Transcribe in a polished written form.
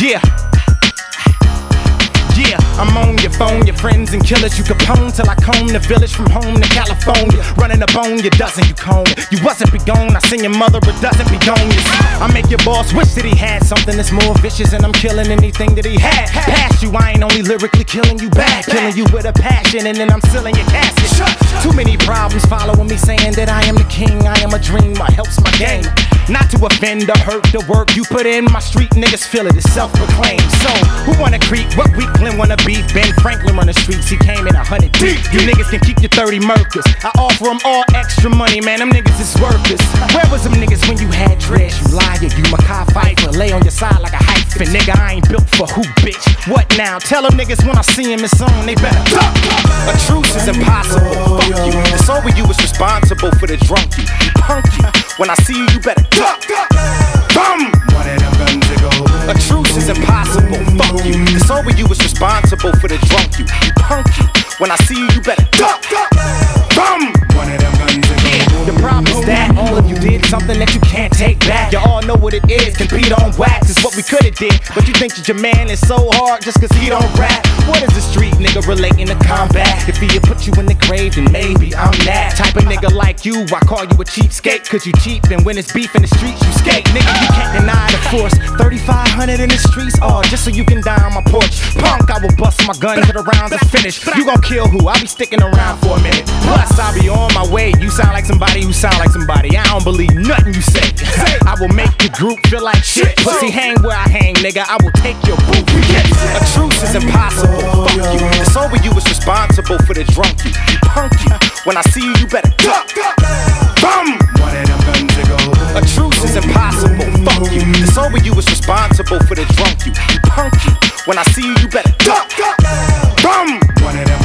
Yeah. Yeah, I'm on your phone, your friends and killers. You Capone till I comb the village from home to California. Running a bone, you dozen, you cone it. You wasn't be gone, I seen your mother, but doesn't be gone. I make your boss wish that he had something that's more vicious, and I'm killing anything that he had. Past you, I ain't only lyrically killing you back, killing you with a passion, and then I'm sealing your casket. Too many problems following me saying that I am the king, I am a dream, I helps my game. Not to offend or hurt the work you put in, my street niggas feel it, it's self-proclaimed. So, who wanna creep? What Weekland wanna beef? Ben Franklin run the streets, he came in 100 deep. You niggas can keep your 30 Mercus. I offer them all extra money, man, them niggas is workers. Where was them niggas when you had dreads? You liar, you Makai Pfeiffer, lay on your side like a hyphen. Nigga, I ain't built for who, bitch? What now? Tell them niggas when I see him, it's on, they better duck. A truce is impossible, fuck you. It's over you is responsible for the drunk you. You punk you. When I see you, you better duck. Bum! One of them guns to go. A truce is impossible, fuck you. It's over you is responsible for the drunk you. You punk you. When I see you, you better duck. Bum! One of them guns to go. Yeah, the problem is that all of you did something that you can't take back. You all know what it is, compete on wax is what we could've did. But you think that your man is so hard just cause he don't rap. What is the street nigga relating to combat? If he'd put you in the grave, then maybe I'm that type of nigga like you. I call you a cheapskate, cause you cheap, and when it's beef in the streets, you skate. Nigga, you can't deny the force. 3,500 in the streets, oh, just so you can die on my porch. Punk, I will bust my gun till the rounds are finished. You gon' kill who? I'll be sticking around for a minute. Plus, I'll be on my way. You sound like somebody who sound like somebody. I don't believe nothing you say. I will make the group feel like shit. Pussy hang where I hang, nigga. I will take your boot. A truce is impossible. Fuck you. It's over you is responsible for the drunk you. You punk you. When I see you, you better duck. Bum! One of them guns to go. A truce is impossible. Fuck you. It's over you is responsible for the drunk you. You punk you. When I see you, you better duck. Bum! One of them